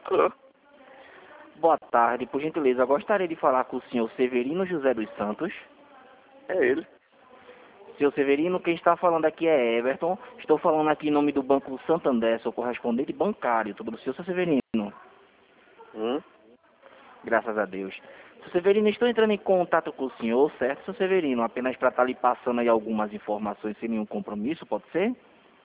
Alô? Boa tarde, por gentileza, gostaria de falar com o senhor Severino José dos Santos. É ele. Senhor Severino, quem está falando aqui é Everton. Estou falando aqui em nome do Banco Santander, sou correspondente bancário. Tudo do senhor Severino? Hum? Graças a Deus. Senhor Severino, estou entrando em contato com o senhor, certo, senhor Severino? Apenas para estar lhe passando aí algumas informações sem nenhum compromisso, pode ser?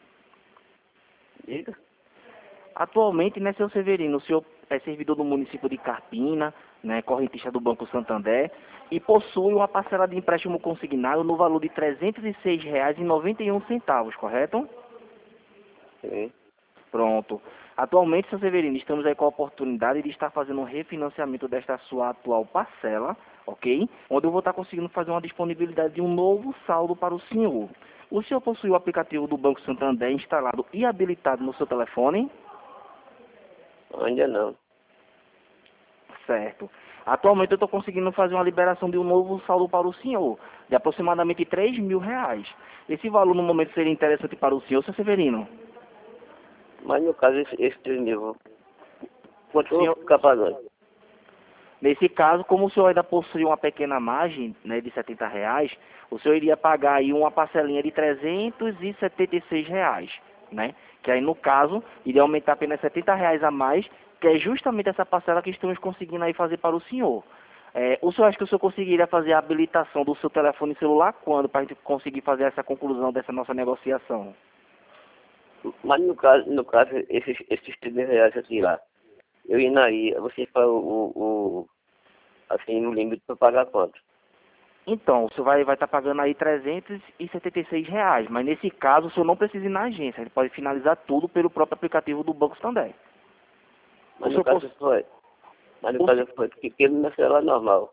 Diga. Atualmente, né, senhor Severino, o senhor é servidor do município de Carpina, né, correntista do Banco Santander, e possui uma parcela de empréstimo consignado no valor de R$ 306,91, correto? Sim. Pronto. Atualmente, senhor Severino, estamos aí com a oportunidade de estar fazendo um refinanciamento desta sua atual parcela, ok? Onde eu vou estar conseguindo fazer uma disponibilidade de um novo saldo para o senhor. O senhor possui o aplicativo do Banco Santander instalado e habilitado no seu telefone? Ainda não. Certo. Atualmente eu estou conseguindo fazer uma liberação de um novo saldo para o senhor, de aproximadamente R$ 3.000. Esse valor no momento seria interessante para o senhor, seu Severino? Mas no caso, esse 3 mil, quanto eu vou Senhor, ficar pagando? nesse caso, como o senhor ainda possui uma pequena margem, né, de R$ 70, o senhor iria pagar aí uma parcelinha de R$ 376, né? Que aí no caso iria aumentar apenas R$ 70 a mais, que é justamente essa parcela que estamos conseguindo aí fazer para o senhor. O senhor acha que o senhor conseguiria fazer a habilitação do seu telefone celular quando para a gente conseguir fazer essa conclusão dessa nossa negociação? Mas no caso esses 3 mil reais aqui lá, eu indo aí, você faz assim, no limite para pagar quanto? Então, o senhor vai estar pagando aí R$ 376, mas nesse caso o senhor não precisa ir na agência, ele pode finalizar tudo pelo próprio aplicativo do Banco Santander. O Mas no senhor caso foi, porque no meu celular normal.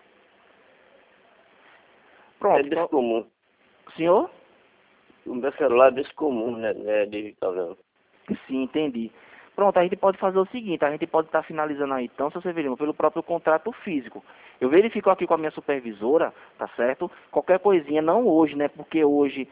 É Pronto, então, descomum. senhor? O meu celular é descomum, né? Não é digital não. Sim, entendi. Pronto, a gente pode fazer o seguinte, a gente pode estar finalizando aí então, seu Severino, pelo próprio contrato físico. Eu verifico aqui com a minha supervisora, tá certo? Qualquer coisinha, não hoje, né? Porque hoje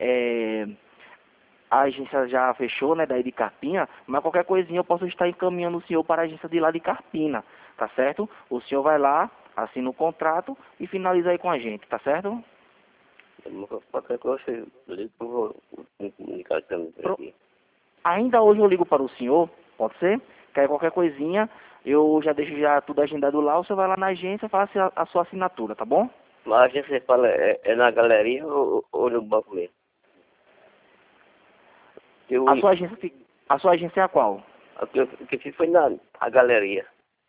a agência já fechou, né, daí de Carpina, mas qualquer coisinha eu posso estar encaminhando o senhor para a agência de lá de Carpina, tá certo? O senhor vai lá, assina o contrato e finaliza aí com a gente, tá certo? Qualquer coisa, eu ligo que eu vou me comunicar também por Pro- aqui. Ainda hoje eu ligo para o senhor, pode ser? Que aí qualquer coisinha, eu já deixo já tudo agendado lá, o senhor vai lá na agência e faz a sua assinatura, tá bom? Mas a gente você fala, é na galeria ou no banco mesmo? Eu, A sua agência, a sua agência é a qual? o que eu fiz foi na a galeria.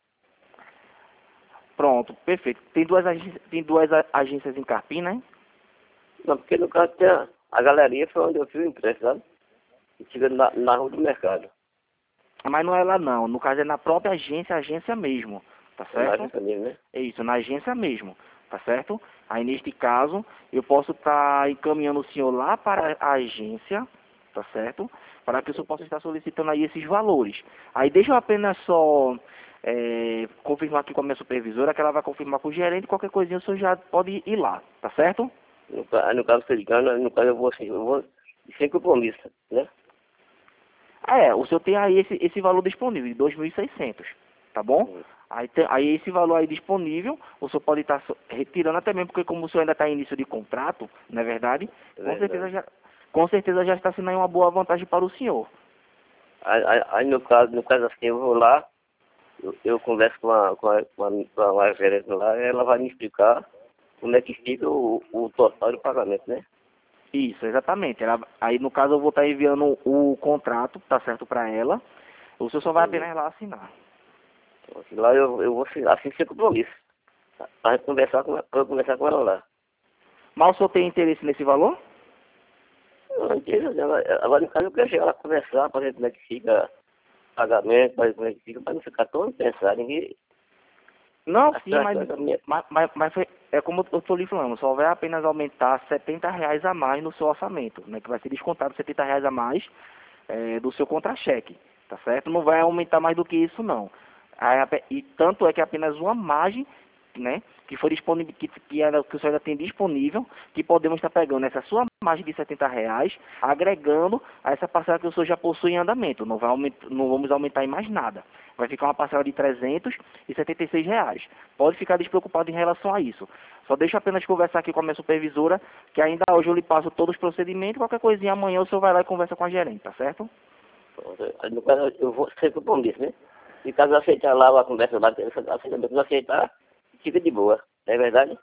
Pronto, perfeito. Tem duas agências em Carpina, hein? Não, porque no caso tem a galeria foi onde eu fiz o empréstimo, sabe? E fica na rua do mercado. Mas não é lá não, no caso é na própria agência mesmo, tá É na certo? agência mesmo, né? É isso, na agência mesmo, tá certo? Aí neste caso, eu posso estar encaminhando o senhor lá para a agência, tá certo? Para que o senhor possa estar solicitando aí esses valores. Aí deixa eu apenas só confirmar aqui com a minha supervisora, que ela vai confirmar com o gerente, qualquer coisinha o senhor já pode ir lá, tá certo? No caso, você ligando, no caso eu vou assim, eu vou sem compromisso, né? O senhor tem aí esse valor disponível, de 2.600, tá bom? Hum, Aí esse valor aí disponível, o senhor pode estar retirando até mesmo, porque como o senhor ainda está em início de contrato, não é verdade? é Com certeza verdade. já, com certeza já está sendo aí uma boa vantagem para o senhor. Aí no caso assim, eu vou lá, eu converso com a gerente lá, ela vai me explicar como é que fica o total do pagamento, né? Isso, exatamente. Aí no caso eu vou estar enviando o contrato, tá certo, para ela. O senhor só vai Entendi. apenas ir lá assinar. Então, assim, lá eu vou assim sem compromisso. Pra pra eu conversar com ela lá. Mas o senhor tem interesse nesse valor? Eu não entendo, né? Agora no caso eu quero chegar lá conversar, pra ver como é que fica o pagamento, pra ver como é que fica, pra não ficar tão pensado em Não, a sim, situação da minha. é como eu estou lhe falando, só vai apenas aumentar R$ 70 a mais no seu orçamento, né? Que vai ser descontado R$ 70 a mais do seu contra-cheque, tá certo? Não vai aumentar mais do que isso, não. E tanto é que é apenas uma margem né, que foi disponível, que o senhor ainda tem disponível, que podemos estar pegando essa sua margem de R$ 70, agregando a essa parcela que o senhor já possui em andamento. Não vamos aumentar em mais nada. Vai ficar uma parcela de R$ 376. Pode ficar despreocupado em relação a isso. Só deixa eu apenas conversar aqui com a minha supervisora, que ainda hoje eu lhe passo todos os procedimentos. Qualquer coisinha amanhã o senhor vai lá e conversa com a gerente, tá certo? No caso, eu vou ser compromisso, né? E caso eu aceitar lá a conversa lá, se não aceitar, fica de boa. Não é verdade?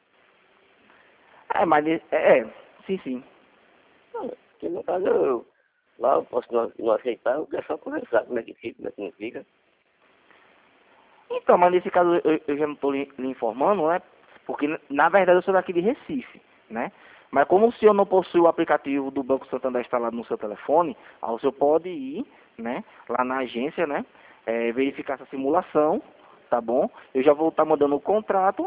Mas sim, sim. Porque no caso, lá eu posso não aceitar, eu quero só conversar como é que fica, como é que não fica. Então, mas nesse caso eu já não estou lhe informando, né? Porque na verdade eu sou daqui de Recife, né? Mas como o senhor não possui o aplicativo do Banco Santander instalado no seu telefone, aí o senhor pode ir, né? Lá na agência, né? Verificar essa simulação, tá bom? Eu já vou estar mandando o contrato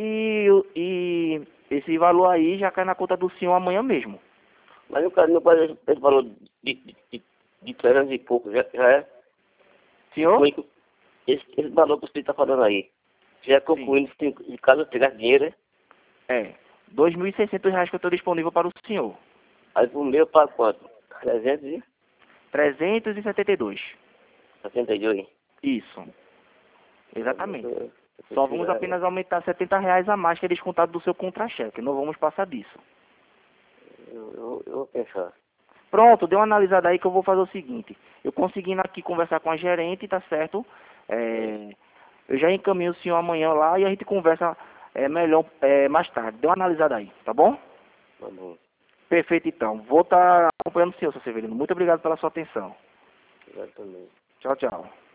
e esse valor aí já cai na conta do senhor amanhã mesmo. Mas no caso, esse valor de 300 e pouco já é Senhor? esse valor que você está falando aí, já é concluindo de caso eu pegar dinheiro, né? R$ 2.600 que eu estou disponível para o senhor. Aí pro meu para quanto? 372. 372. Isso, exatamente. Só vamos apenas aumentar R$ 70 a mais, que é descontado do seu contra-cheque. Não vamos passar disso. Eu vou pensar. Pronto, dê uma analisada aí que eu vou fazer o seguinte. Eu conseguindo aqui conversar com a gerente, tá certo? Eu já encaminho o senhor amanhã lá e a gente conversa melhor mais tarde. Dê uma analisada aí, tá bom? Tá bom. Perfeito, então. Vou estar acompanhando o senhor, seu Severino. Muito obrigado pela sua atenção. Exatamente. Tchau, tchau.